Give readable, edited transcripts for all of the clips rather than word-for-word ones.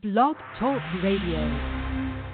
Blog Talk Radio.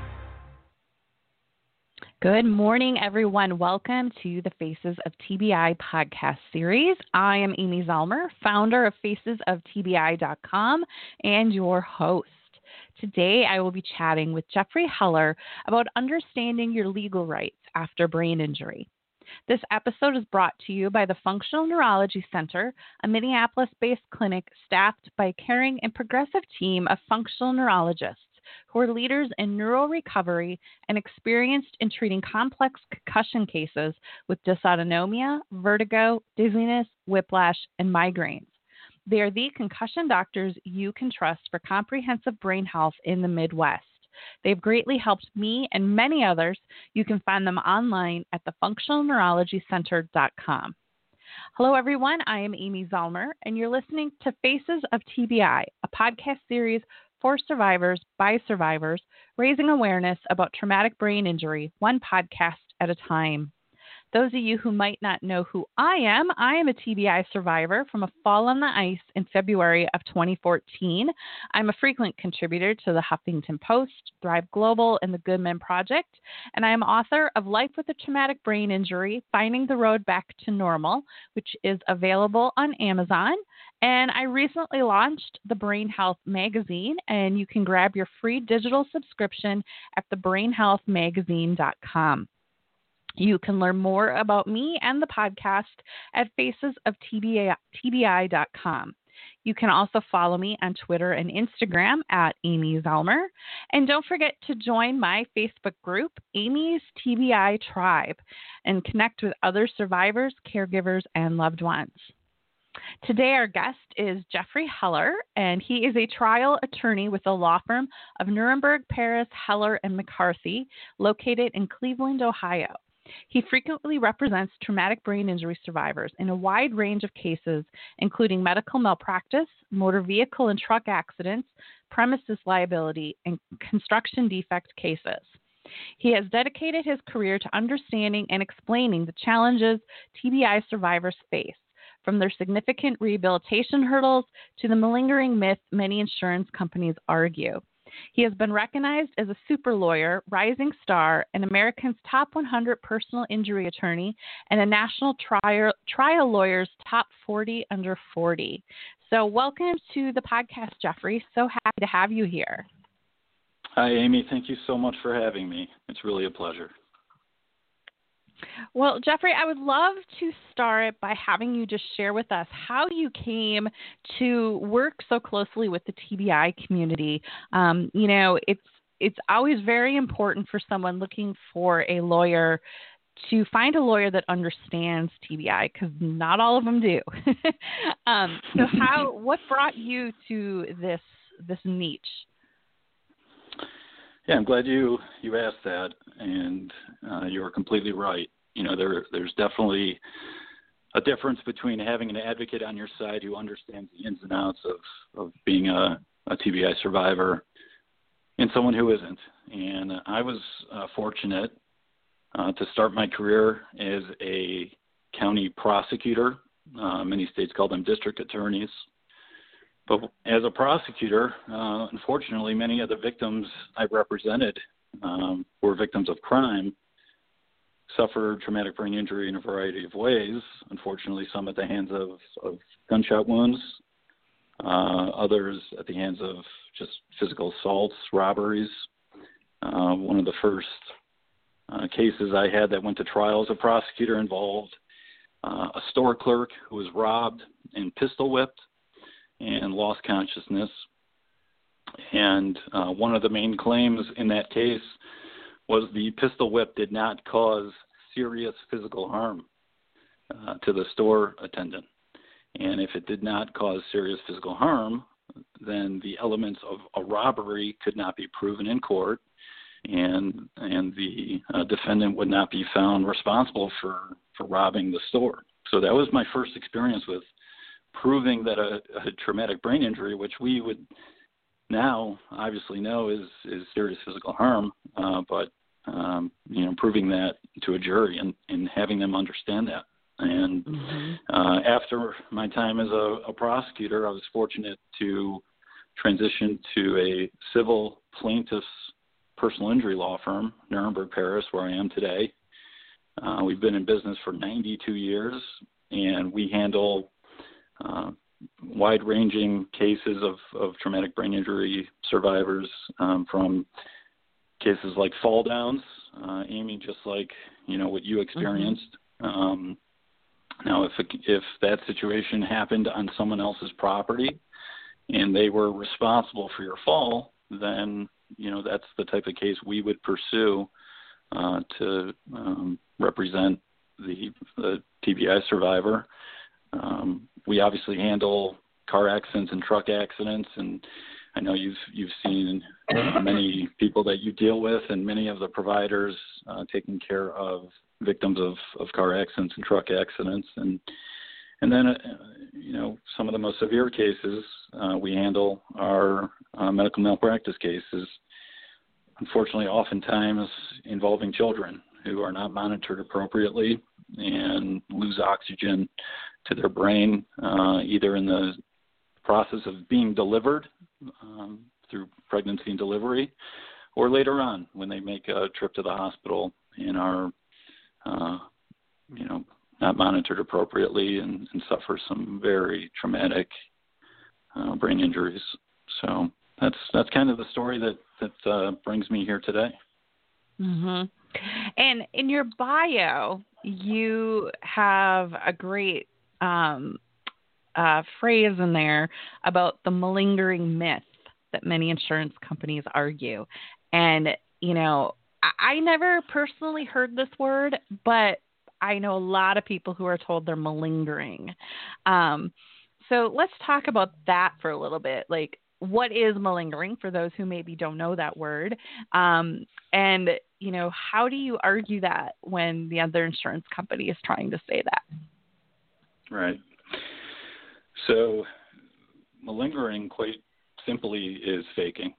Good morning, everyone. Welcome to the Faces of TBI podcast series. I am Amy Zellmer, founder of FacesOfTBI.com and your host. Today, I will be chatting with Jeffrey Heller about understanding your legal rights after brain injury. This episode is brought to you by the Functional Neurology Center, a Minneapolis-based clinic staffed by a caring and progressive team of functional neurologists who are leaders in neural recovery and experienced in treating complex concussion cases with dysautonomia, vertigo, dizziness, whiplash, and migraines. They are the concussion doctors you can trust for comprehensive brain health in the Midwest. They've greatly helped me and many others. You can find them online at thefunctionalneurologycenter.com. Hello, everyone. I am Amy Zellmer, and you're listening to Faces of TBI, a podcast series for survivors by survivors, raising awareness about traumatic brain injury, one podcast at a time. Those of you who might not know who I am a TBI survivor from a fall on the ice in February of 2014. I'm a frequent contributor to the Huffington Post, Thrive Global, and the Goodman Project, and I am author of Life with a Traumatic Brain Injury, Finding the Road Back to Normal, which is available on Amazon. And I recently launched the Brain Health Magazine, and you can grab your free digital subscription at thebrainhealthmagazine.com. You can learn more about me and the podcast at facesoftbi.com. You can also follow me on Twitter and Instagram at Amy Zellmer. And don't forget to join my Facebook group, Amy's TBI Tribe, and connect with other survivors, caregivers, and loved ones. Today, our guest is Jeffrey Heller, and he is a trial attorney with the law firm of Nuremberg, Paris, Heller, and McCarthy, located in Cleveland, Ohio. He frequently represents traumatic brain injury survivors in a wide range of cases, including medical malpractice, motor vehicle and truck accidents, premises liability, and construction defect cases. He has dedicated his career to understanding and explaining the challenges TBI survivors face, from their significant rehabilitation hurdles to the malingering myth many insurance companies argue. He has been recognized as a super lawyer, rising star, an American's top 100 personal injury attorney, and a national trial lawyer's top 40 under 40. So welcome to the podcast, Jeffrey. So happy to have you here. Hi, Amy. Thank you so much for having me. It's really a pleasure. Well, Jeffrey, I would love to start by having you just share with us how you came to work so closely with the TBI community. It's always very important for someone looking for a lawyer to find a lawyer that understands TBI, because not all of them do. What brought you to this niche? Yeah, I'm glad you asked that, and you were completely right. You know, there's definitely a difference between having an advocate on your side who understands the ins and outs of being a TBI survivor and someone who isn't. And I was fortunate to start my career as a county prosecutor. Many states call them district attorneys. But as a prosecutor, unfortunately, many of the victims I represented were victims of crime, suffered traumatic brain injury in a variety of ways. Unfortunately, some at the hands of gunshot wounds, others at the hands of just physical assaults, robberies. One of the first cases I had that went to trial as a prosecutor involved a store clerk who was robbed and pistol whipped and lost consciousness. And one of the main claims in that case was the pistol whip did not cause serious physical harm to the store attendant. And if it did not cause serious physical harm, then the elements of a robbery could not be proven in court, and the defendant would not be found responsible for robbing the store. So that was my first experience with proving that a traumatic brain injury, which we would now obviously know is serious physical harm, but proving that to a jury and having them understand that. And after my time as a prosecutor, I was fortunate to transitioned to a civil plaintiff's personal injury law firm, Nuremberg, Paris, where I am today. We've been in business for 92 years, and we handle wide-ranging cases of traumatic brain injury survivors, from cases like fall downs, Amy, just like what you experienced. Now, if that situation happened on someone else's property and they were responsible for your fall, then that's the type of case we would pursue to represent the TBI survivor. We obviously handle car accidents and truck accidents, and I know you've seen many people that you deal with, and many of the providers taking care of victims of car accidents and truck accidents, and then some of the most severe cases we handle are medical malpractice cases. Unfortunately, oftentimes involving children who are not monitored appropriately and lose oxygen to their brain, either in the process of being delivered through pregnancy and delivery, or later on when they make a trip to the hospital and are, not monitored appropriately and suffer some very traumatic brain injuries. So that's kind of the story that brings me here today. Mm-hmm. And in your bio, you have a great phrase in there about the malingering myth that many insurance companies argue. And, I never personally heard this word, but I know a lot of people who are told they're malingering. So let's talk about that for a little bit. Like, what is malingering for those who maybe don't know that word? And, how do you argue that when the other insurance company is trying to say that? Right. So malingering, quite simply, is faking.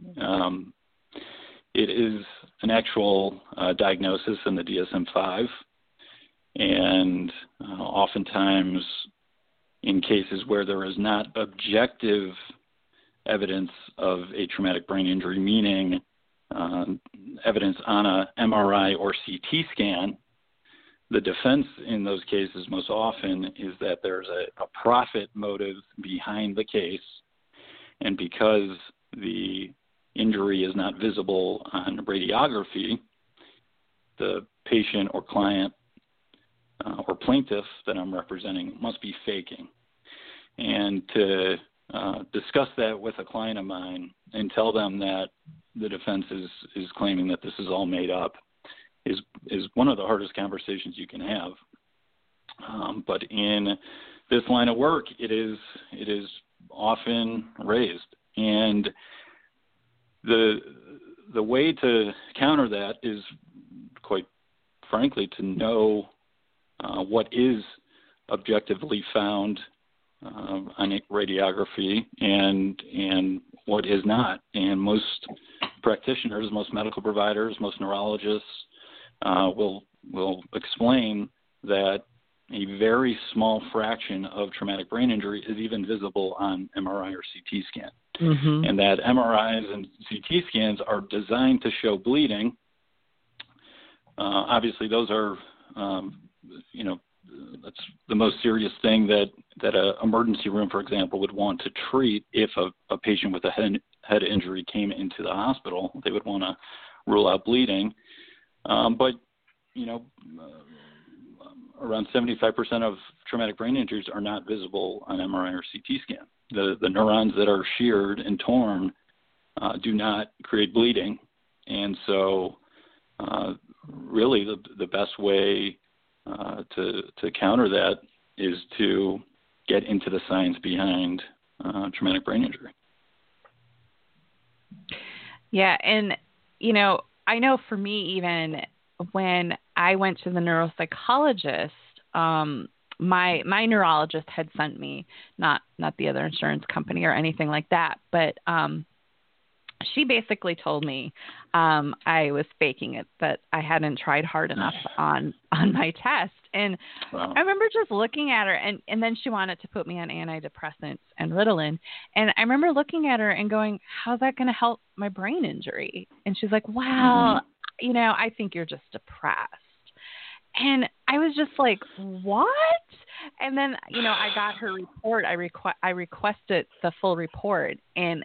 It is an actual diagnosis in the DSM-5, and oftentimes in cases where there is not objective evidence of a traumatic brain injury, meaning evidence on a MRI or CT scan, the defense in those cases most often is that there's a profit motive behind the case, and because the injury is not visible on radiography, the patient or client or plaintiff that I'm representing must be faking. And to discuss that with a client of mine and tell them that the defense is claiming that this is all made up is one of the hardest conversations you can have. But in this line of work, it is often raised. And the way to counter that is, quite frankly, to know what is objectively found on radiography and what is not. And most practitioners, most medical providers, most neurologists will explain that a very small fraction of traumatic brain injury is even visible on MRI or CT scan. Mm-hmm. And that MRIs and CT scans are designed to show bleeding. Obviously, those are, that's the most serious thing that an emergency room, for example, would want to treat if a patient with a head injury came into the hospital. They would want to rule out bleeding. But around 75% of traumatic brain injuries are not visible on MRI or CT scan. The neurons that are sheared and torn do not create bleeding. And so really the best way to counter that is to get into the science behind traumatic brain injury. Yeah, and, I know for me, even when I went to the neuropsychologist, my neurologist had sent me, not the other insurance company or anything like that, but she basically told me I was faking it, that I hadn't tried hard enough on my test. And Wow. I remember just looking at her, and then she wanted to put me on antidepressants and Ritalin. And I remember looking at her and going, how's that going to help my brain injury? And she's like, well, I think you're just depressed. And I was just like, what? And then, I got her report. I requested the full report, and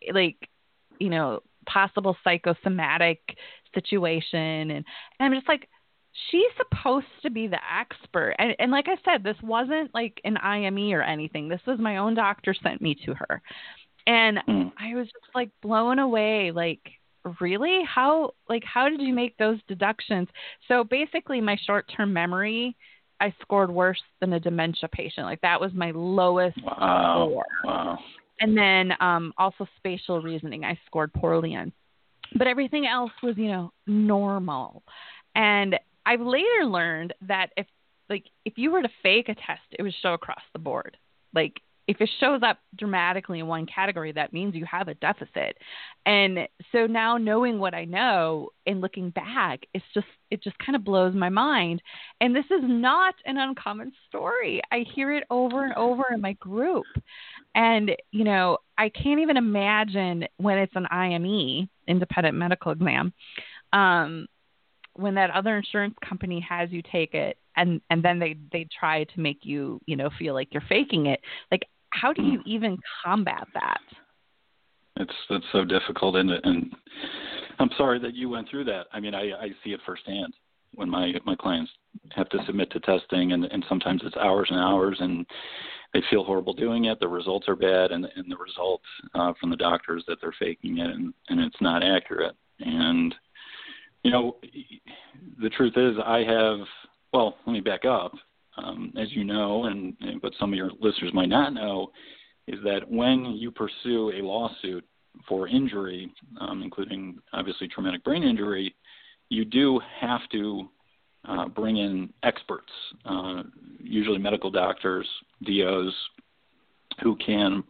possible psychosomatic situation. And I'm just like, she's supposed to be the expert. And like I said, this wasn't like an IME or anything. This was my own doctor sent me to her. And I was just like blown away. Like, really? How did you make those deductions? So basically my short-term memory, I scored worse than a dementia patient. Like, that was my lowest score. Wow. And then also spatial reasoning, I scored poorly on. But everything else was, normal. And I've later learned that if you were to fake a test, it would show across the board. Like, if it shows up dramatically in one category, that means you have a deficit. And so now, knowing what I know and looking back, it just kind of blows my mind. And this is not an uncommon story. I hear it over and over in my group. And, I can't even imagine when it's an IME, independent medical exam, when that other insurance company has you take it and then they try to make you, feel like you're faking it. Like, how do you even combat that? It's so difficult. And I'm sorry that you went through that. I mean, I see it firsthand when my clients have to submit to testing, and sometimes it's hours and hours, and they feel horrible doing it. The results are bad, and the results from the doctors that they're faking it, and it's not accurate. And, the truth is let me back up. As you know, but some of your listeners might not know, is that when you pursue a lawsuit for injury, including obviously traumatic brain injury, you do have to bring in experts, usually medical doctors, DOs, who can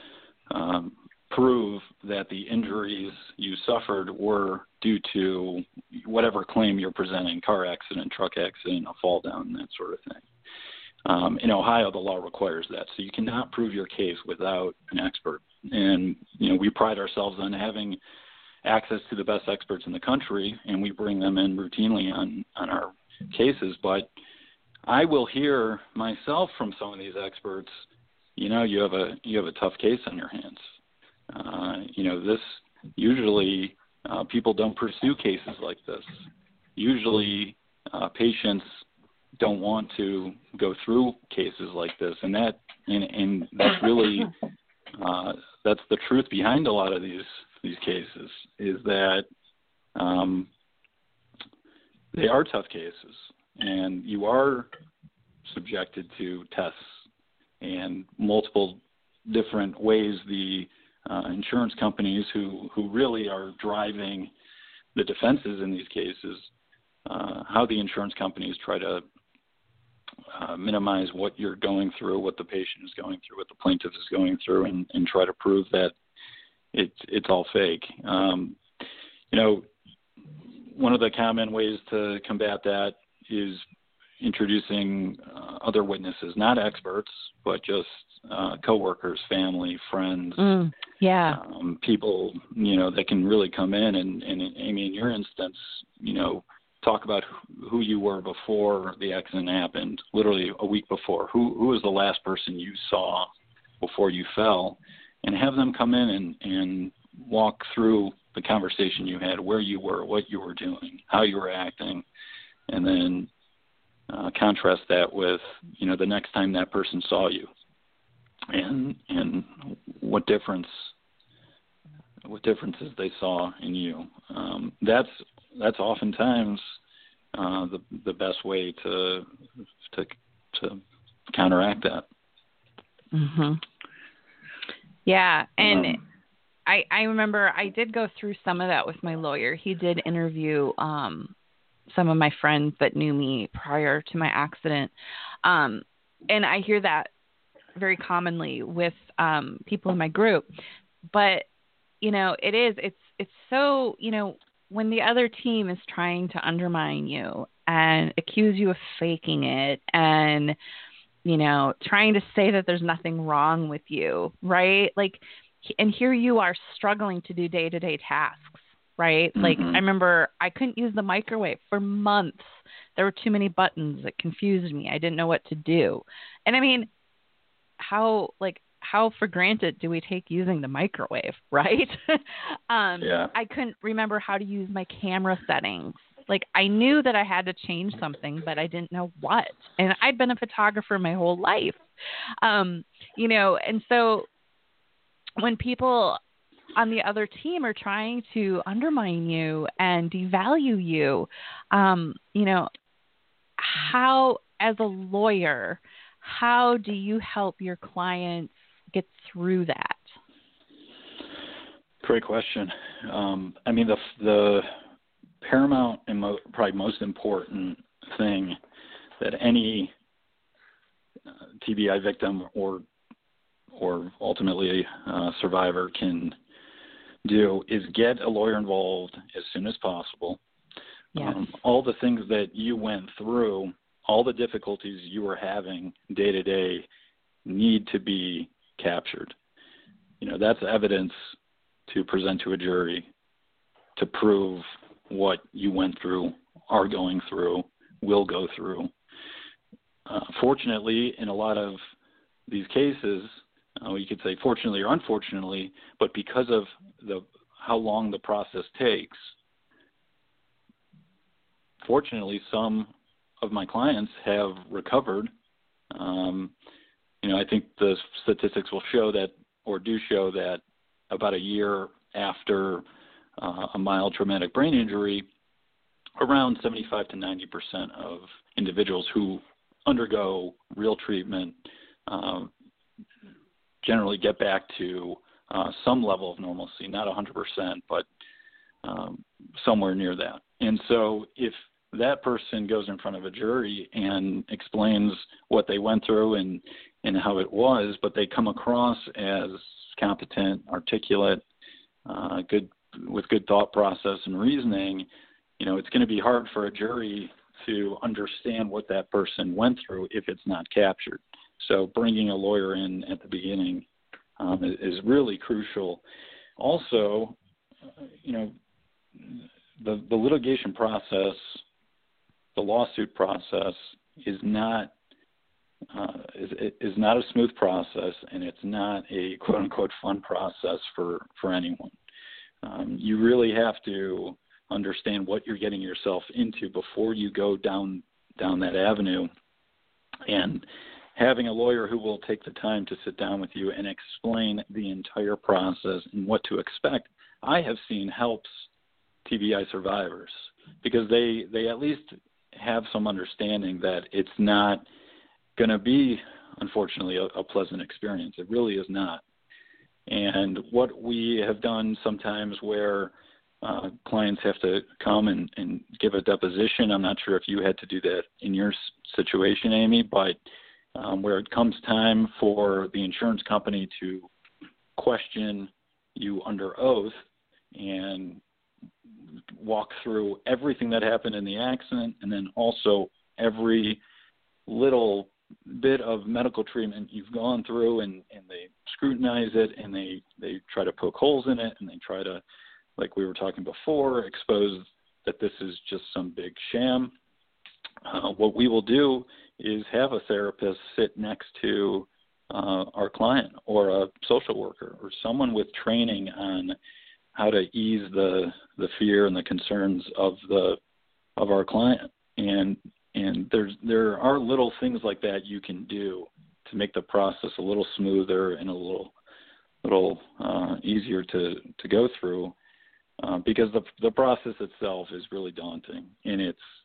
prove that the injuries you suffered were due to whatever claim you're presenting: car accident, truck accident, a fall down, that sort of thing. In Ohio, the law requires that. So you cannot prove your case without an expert. And, we pride ourselves on having access to the best experts in the country, and we bring them in routinely on our cases. But I will hear myself from some of these experts, you have a tough case on your hands. This usually people don't pursue cases like this. Usually patients don't want to go through cases like this, and that's really that's the truth behind a lot of these cases, is that they are tough cases, and you are subjected to tests and multiple different ways. The insurance companies who really are driving the defenses in these cases, how the insurance companies try to minimize what you're going through, what the patient is going through, what the plaintiff is going through, and try to prove that it's all fake. One of the common ways to combat that is introducing other witnesses, not experts, but just coworkers, family, friends, people, that can really come in and Amy, in your instance, talk about who you were before the accident happened, literally a week before. Who was the last person you saw before you fell, and have them come in and walk through the conversation you had, where you were, what you were doing, how you were acting, and then contrast that with, the next time that person saw you, and what differences they saw in you. That's oftentimes the best way to counteract that. Mm-hmm. Yeah, and I remember I did go through some of that with my lawyer. He did interview some of my friends that knew me prior to my accident, and I hear that very commonly with people in my group. But it is. It's so, when the other team is trying to undermine you and accuse you of faking it and, trying to say that there's nothing wrong with you, right? Like, and here you are struggling to do day-to-day tasks, right? Mm-hmm. Like, I remember I couldn't use the microwave for months. There were too many buttons. It confused me. I didn't know what to do. And I mean, how for granted do we take using the microwave, right? Yeah. I couldn't remember how to use my camera settings. Like, I knew that I had to change something, but I didn't know what. And I'd been a photographer my whole life, and so when people on the other team are trying to undermine you and devalue you, how, as a lawyer, how do you help your clients get through that? Great question. I mean, the paramount and probably most important thing that any TBI victim or ultimately a survivor can do is get a lawyer involved as soon as possible. Yes. All the things that you went through, all the difficulties you were having day to day need to be captured. That's evidence to present to a jury to prove what you went through, are going through, will go through. Fortunately, in a lot of these cases, you could say fortunately or unfortunately, but because of how long the process takes, fortunately, some of my clients have recovered. I think the statistics will show that, or do show that, about a year after a mild traumatic brain injury, around 75 to 90% of individuals who undergo real treatment generally get back to some level of normalcy, not 100%, but somewhere near that. And so if that person goes in front of a jury and explains what they went through and how it was, but they come across as competent, articulate, with good thought process and reasoning, it's going to be hard for a jury to understand what that person went through if it's not captured. So bringing a lawyer in at the beginning is really crucial. Also, the litigation process, the lawsuit process is not a smooth process, and it's not a quote unquote fun process for anyone. You really have to understand what you're getting yourself into before you go down that avenue, and having a lawyer who will take the time to sit down with you and explain the entire process and what to expect, I have seen helps TBI survivors, because they at least have some understanding that it's not going to be, unfortunately, a pleasant experience. It really is not. And what we have done sometimes where clients have to come and give a deposition, I'm not sure if you had to do that in your situation, Amy, but where it comes time for the insurance company to question you under oath and walk through everything that happened in the accident, and then also every little bit of medical treatment you've gone through, and they scrutinize it, and they try to poke holes in it, and they try to, like we were talking before, expose that this is just some big sham. What we will do is have a therapist sit next to our client, or a social worker, or someone with training on how to ease the fear and the concerns of our client. And there are little things like that you can do to make the process a little smoother and a little easier to go through, because the process itself is really daunting, and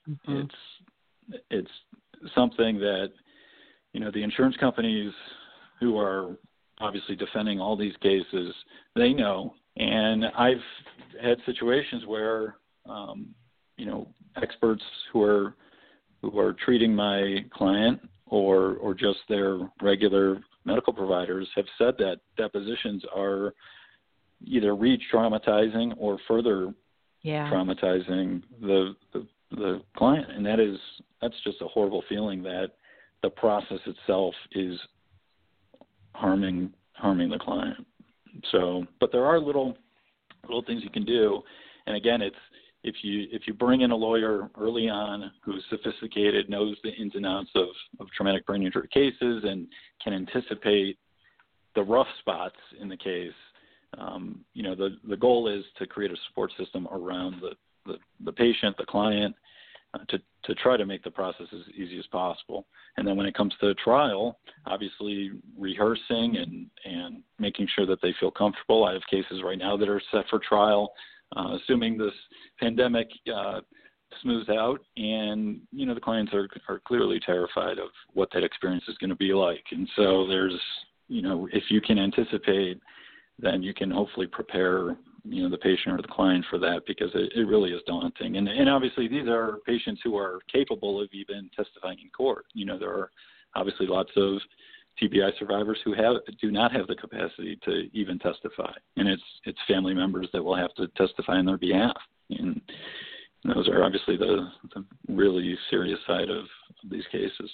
it's something that the insurance companies who are obviously defending all these cases, they know. And I've had situations where experts who are treating my client or just their regular medical providers have said that depositions are either re-traumatizing or further traumatizing the client. And that's just a horrible feeling that the process itself is harming the client. So, but there are little things you can do. And again, it's if you bring in a lawyer early on who's sophisticated, knows the ins and outs of traumatic brain injury cases, and can anticipate the rough spots in the case, the goal is to create a support system around the patient, the client, to try to make the process as easy as possible. And then when it comes to trial, obviously rehearsing and making sure that they feel comfortable. I have cases right now that are set for trial, assuming this pandemic smooths out, and the clients are clearly terrified of what that experience is going to be like. And so there's, if you can anticipate, then you can hopefully prepare the patient or the client for that, because it really is daunting. And obviously these are patients who are capable of even testifying in court. There are obviously lots of TBI survivors who do not have the capacity to even testify, and it's family members that will have to testify on their behalf. And those are obviously the really serious side of these cases.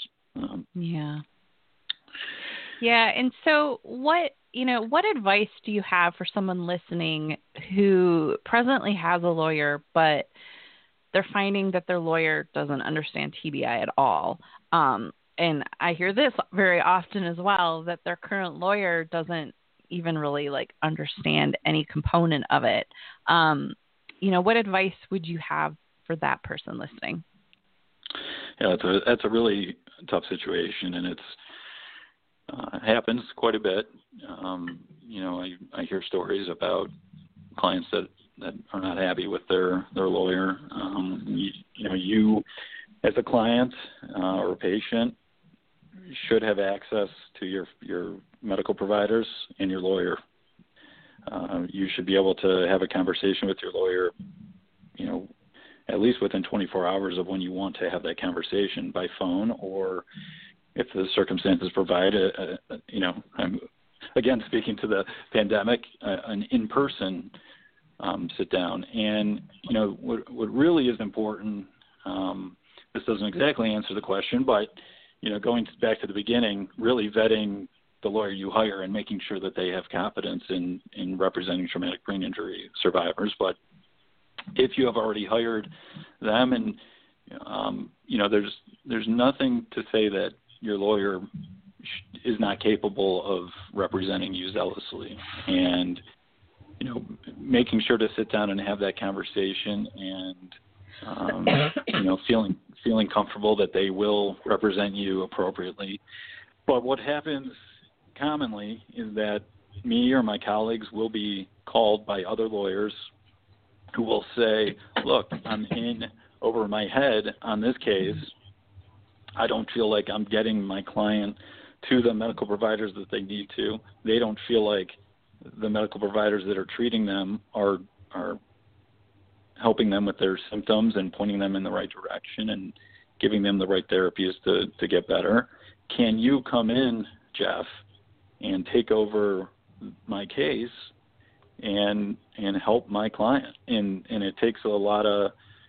Yeah. And so what advice do you have for someone listening who presently has a lawyer, but they're finding that their lawyer doesn't understand TBI at all? And I hear this very often as well, that their current lawyer doesn't even really understand any component of it. What advice would you have for that person listening? Yeah, that's a really tough situation, and it's happens quite a bit. I hear stories about clients that are not happy with their lawyer. You as a client or a patient should have access to your medical providers and your lawyer. You should be able to have a conversation with your lawyer, at least within 24 hours of when you want to have that conversation, by phone, or if the circumstances provide, I'm again speaking to the pandemic, an in-person sit down. And what really is important, this doesn't exactly answer the question, but going back to the beginning, really vetting the lawyer you hire and making sure that they have competence in representing traumatic brain injury survivors. But if you have already hired them, and there's nothing to say that your lawyer is not capable of representing you zealously, and making sure to sit down and have that conversation, and feeling comfortable that they will represent you appropriately. But what happens commonly is that me or my colleagues will be called by other lawyers who will say, look, I'm in over my head on this case. I don't feel like I'm getting my client to the medical providers that they need to. They don't feel like the medical providers that are treating them are helping them with their symptoms and pointing them in the right direction and giving them the right therapies to get better. Can you come in, Jeff, and take over my case and help my client? And it takes a lot of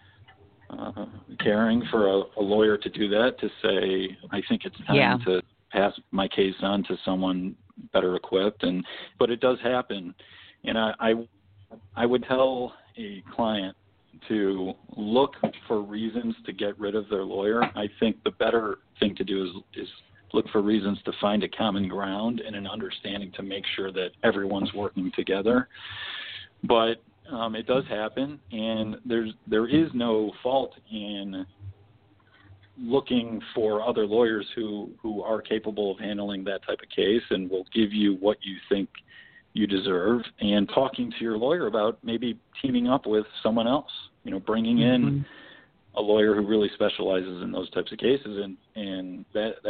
caring for a lawyer to do that, to say, I think it's time to pass my case on to someone better equipped. But it does happen. And I would tell a client to look for reasons to get rid of their lawyer. I think the better thing to do is look for reasons to find a common ground and an understanding to make sure that everyone's working together. But it does happen, and there is no fault in looking for other lawyers who are capable of handling that type of case and will give you what you think you deserve, and talking to your lawyer about maybe teaming up with someone else, bringing in a lawyer who really specializes in those types of cases. And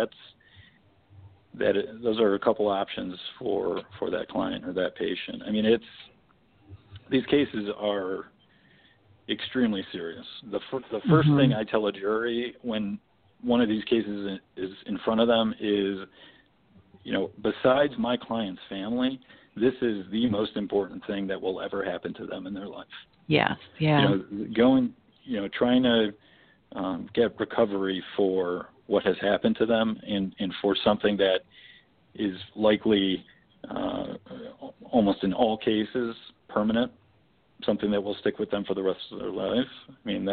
those are a couple options for that client or that patient. I mean, these cases are extremely serious. The first thing I tell a jury when one of these cases is in front of them is, besides my client's family, this is the most important thing that will ever happen to them in their life. Yes. Yeah. Trying to get recovery for what has happened to them and for something that is likely, almost in all cases, permanent, something that will stick with them for the rest of their life. I mean,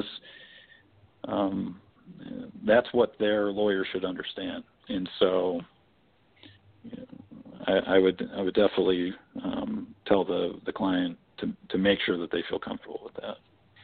that's what their lawyer should understand. And so I would definitely tell the client to make sure that they feel comfortable with that.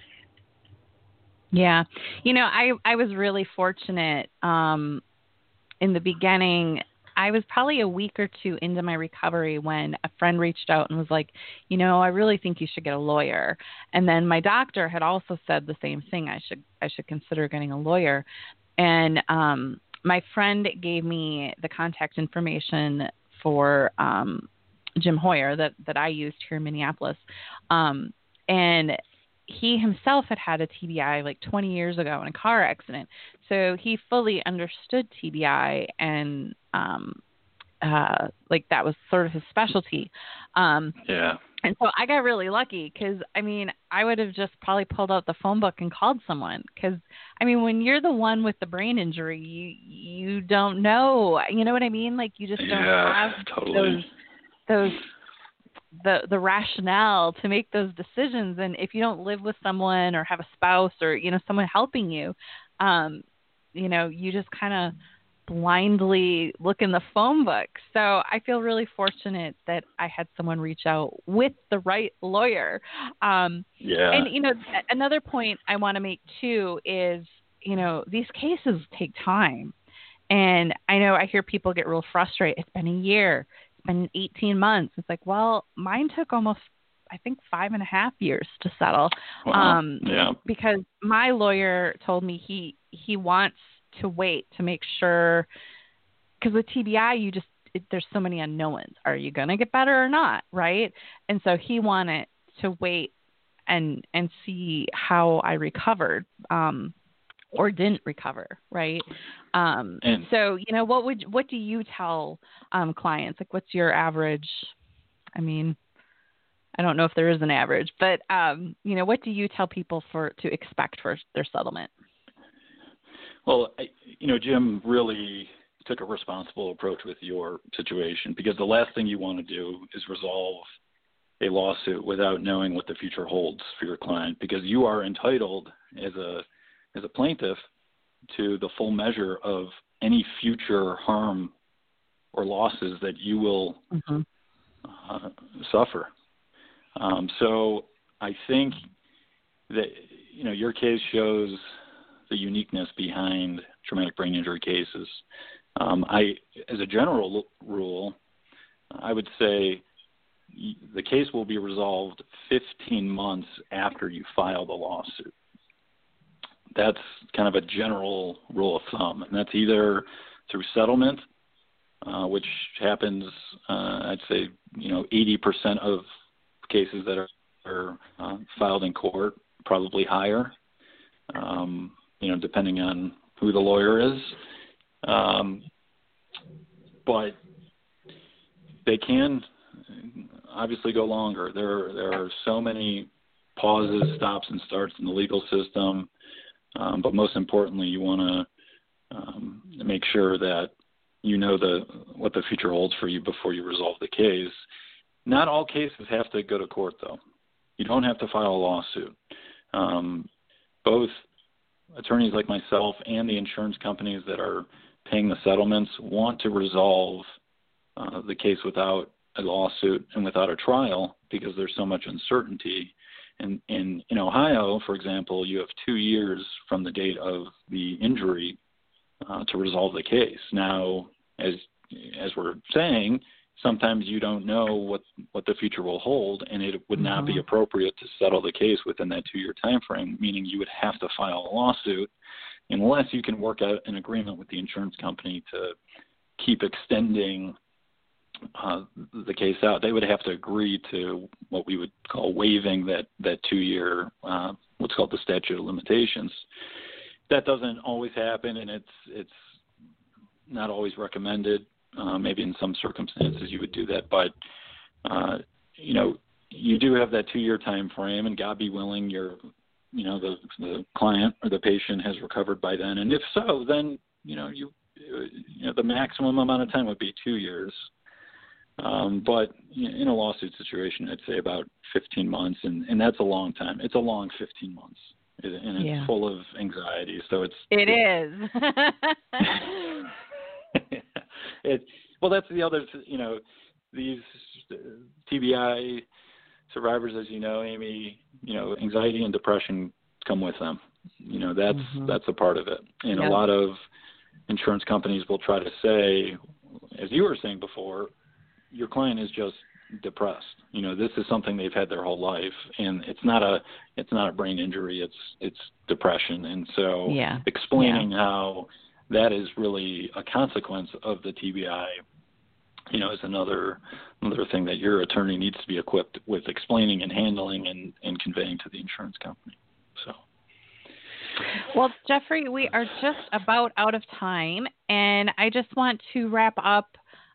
Yeah. I was really fortunate in the beginning. I was probably a week or two into my recovery when a friend reached out and was like, I really think you should get a lawyer. And then my doctor had also said the same thing. I should consider getting a lawyer. And my friend gave me the contact information for Jim Hoyer that I used here in Minneapolis. And he himself had a TBI like 20 years ago in a car accident. So he fully understood TBI and like that was sort of his specialty. Yeah. And so I got really lucky because, I would have just probably pulled out the phone book and called someone because, when you're the one with the brain injury, you don't know, you know what I mean? Like you just don't have totally. those the rationale to make those decisions. And if you don't live with someone or have a spouse or, someone helping you, you just kind of blindly look in the phone book. So I feel really fortunate that I had someone reach out with the right lawyer. And, another point I want to make too is, these cases take time. And I know I hear people get real frustrated. It's been a year. It's been 18 months. It's like, well, mine took almost, I think, 5.5 years to settle. Wow. Because my lawyer told me he wants to wait to make sure, because with TBI, there's so many unknowns. Are you going to get better or not? Right. And so he wanted to wait and see how I recovered, or didn't recover. Right. So, what do you tell clients? Like, what's your average? I don't know if there is an average, but, what do you tell people to expect for their settlement? Well, Jim really took a responsible approach with your situation, because the last thing you want to do is resolve a lawsuit without knowing what the future holds for your client, because you are entitled as a plaintiff to the full measure of any future harm or losses that you will suffer. So I think that, your case shows the uniqueness behind traumatic brain injury cases. As a general rule, I would say the case will be resolved 15 months after you file the lawsuit. That's kind of a general rule of thumb, and that's either through settlement, which happens, I'd say, 80% of cases that are filed in court, probably higher, depending on who the lawyer is. But they can obviously go longer. There are so many pauses, stops, and starts in the legal system. But most importantly, you want to make sure that you know what the future holds for you before you resolve the case. Not all cases have to go to court, though. You don't have to file a lawsuit. Both attorneys like myself and the insurance companies that are paying the settlements want to resolve the case without a lawsuit and without a trial, because there's so much uncertainty. And in Ohio, for example, you have 2 years from the date of the injury to resolve the case. Now, as we're saying, sometimes you don't know what the future will hold, and it would not be appropriate to settle the case within that 2-year time frame, meaning you would have to file a lawsuit unless you can work out an agreement with the insurance company to keep extending the case out. They would have to agree to what we would call waiving that 2-year, what's called the statute of limitations. That doesn't always happen, and it's not always recommended. Maybe in some circumstances you would do that, but you do have that 2-year time frame, and God be willing, the client or the patient has recovered by then. And if so, then, the maximum amount of time would be 2 years. But in a lawsuit situation, I'd say about 15 months, and that's a long time. It's a long 15 months, and it's full of anxiety. So it is. Well, that's the other, these TBI survivors, as you know, Amy, anxiety and depression come with them. That's a part of it. And a lot of insurance companies will try to say, as you were saying before, your client is just depressed. This is something they've had their whole life, and it's not a brain injury. It's depression. And so explaining how that is really a consequence of the TBI, is another thing that your attorney needs to be equipped with explaining and handling and conveying to the insurance company. So. Well, Jeffrey, we are just about out of time, and I just want to wrap up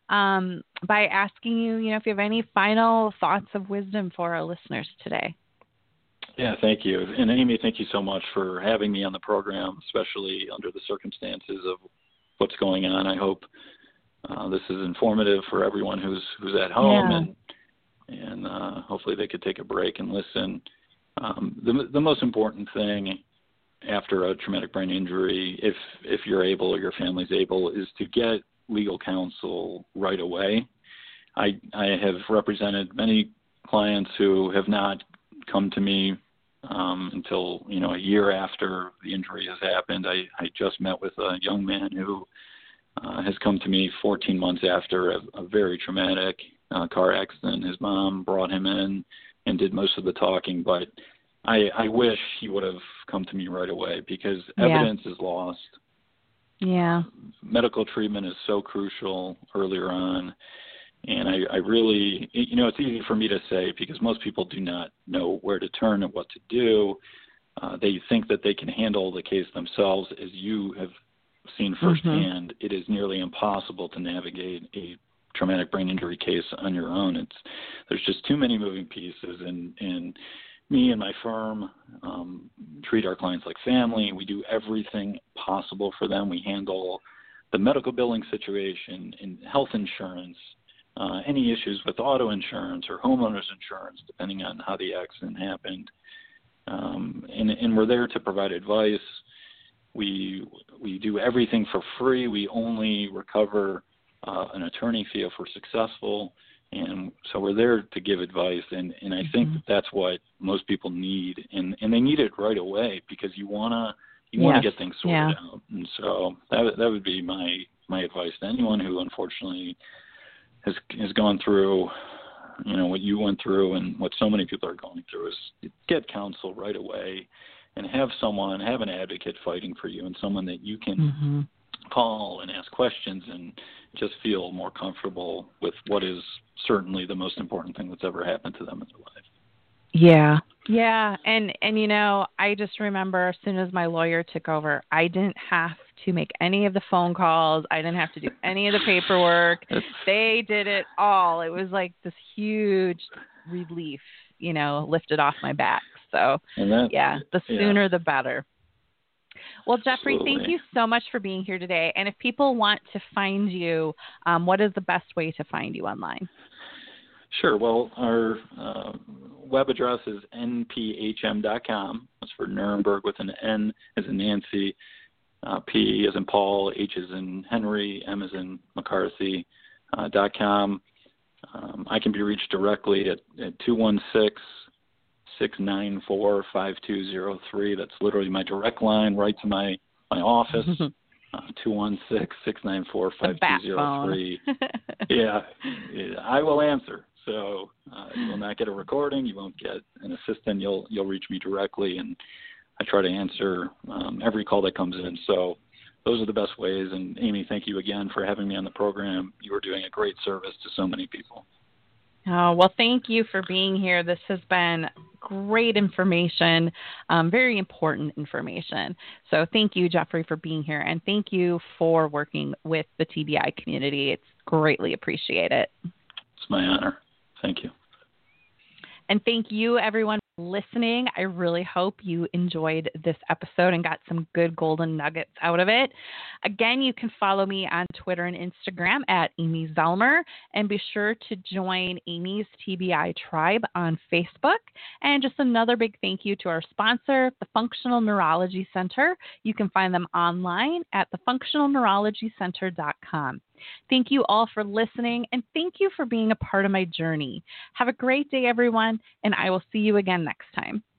by asking you, if you have any final thoughts of wisdom for our listeners today. Yeah, thank you. And Amy, thank you so much for having me on the program, especially under the circumstances of what's going on. I hope this is informative for everyone who's at home, and hopefully they could take a break and listen. The most important thing after a traumatic brain injury, if you're able or your family's able, is to get legal counsel right away. I have represented many clients who have not come to me until a year after the injury has happened. I just met with a young man who has come to me 14 months after a very traumatic car accident. His mom brought him in and did most of the talking, but I wish he would have come to me right away, because evidence is lost. Yeah. Medical treatment is so crucial earlier on. And I really, it's easy for me to say, because most people do not know where to turn and what to do. They think that they can handle the case themselves. As you have seen firsthand, it is nearly impossible to navigate a traumatic brain injury case on your own. There's just too many moving pieces, and me and my firm treat our clients like family. We do everything possible for them. We handle the medical billing situation and health insurance, any issues with auto insurance or homeowners insurance, depending on how the accident happened. And we're there to provide advice. We do everything for free. We only recover an attorney fee if we're successful. And so we're there to give advice. And I think that's what most people need. And they need it right away, because you want to get things sorted out. And so that would be my advice to anyone who unfortunately has gone through, what you went through and what so many people are going through, is get counsel right away and have an advocate fighting for you, and someone that you can call and ask questions and just feel more comfortable with what is certainly the most important thing that's ever happened to them in their life. Yeah. Yeah. And I just remember as soon as my lawyer took over, I didn't have to make any of the phone calls. I didn't have to do any of the paperwork. They did it all. It was like this huge relief, lifted off my back. So the sooner the better. Well, Jeffrey, thank you so much for being here today. And if people want to find you, what is the best way to find you online? Sure. Well, our web address is nphm.com. That's for Nuremberg, with an N as in Nancy, P as in Paul, H as in Henry, M as in McCarthy, .com. I can be reached directly at 216-694-5203. That's literally my direct line right to my office. 216-694-5203. Yeah, I will answer. So you will not get a recording. You won't get an assistant. You'll reach me directly, and I try to answer every call that comes in. So those are the best ways. And Amy, thank you again for having me on the program. You are doing a great service to so many people. Oh, well, thank you for being here. This has been great information, very important information. So thank you, Jeffrey, for being here. And thank you for working with the TBI community. It's greatly appreciated. It's my honor. Thank you. And thank you, everyone, for listening. I really hope you enjoyed this episode and got some good golden nuggets out of it. Again, you can follow me on Twitter and Instagram at Amy Zellmer, and be sure to join Amy's TBI Tribe on Facebook. And just another big thank you to our sponsor, the Functional Neurology Center. You can find them online at thefunctionalneurologycenter.com. Thank you all for listening, and thank you for being a part of my journey. Have a great day, everyone, and I will see you again next time.